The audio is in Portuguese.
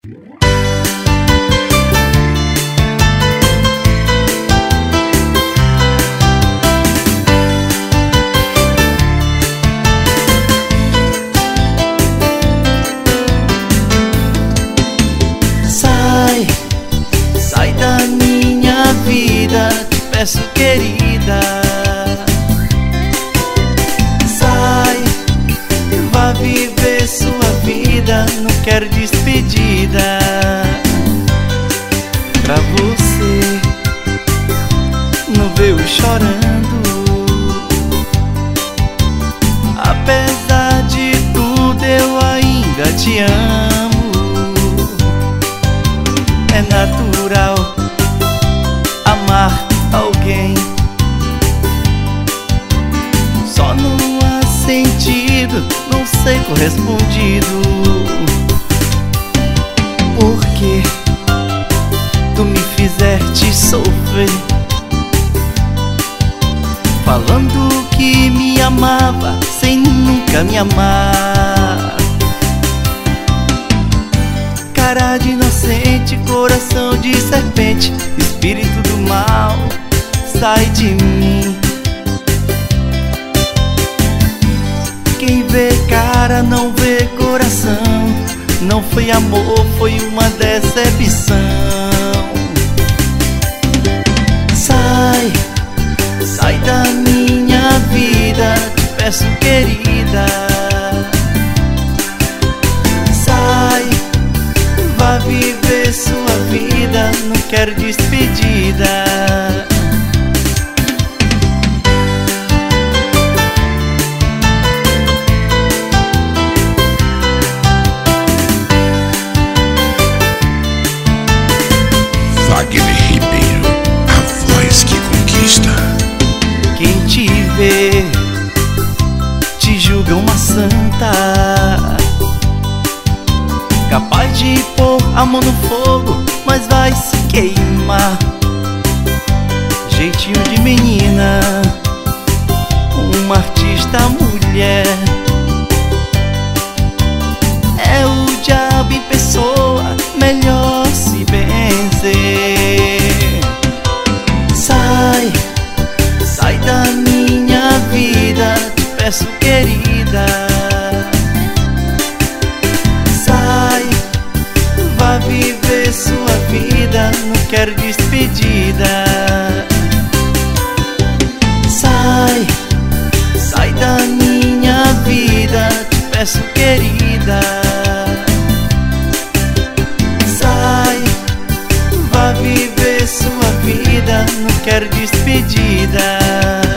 Sai da minha vida, te peço, querida. Sai, vá viver sua vida, não quero despedida. Pra você não ver eu chorando. Apesar de tudo eu ainda te amo. É natural amar alguém, só não há sentido não ser correspondido. Porque tu me fizeste sofrer, falando que me amava sem nunca me amar. Cara de inocente, coração de serpente, espírito do mal, sai de mim. Quem vê cara não vê coração. Não foi amor, foi uma decepção. Sai da minha vida, te peço, querida. Vá viver sua vida, não quero despedida. Wagner Ribeiro, a voz que conquista. Quem te vê te julga uma santa, capaz de pôr a mão no fogo, mas vai se queimar. Jeitinho de menina, uma artista mulher. É o diabo em pessoa, melhor se benzer. Sai da minha vida, te peço, querida. Vá viver sua vida, não quero despedida. Sai da minha vida, te peço, querida. Vá viver sua vida, não quero despedida.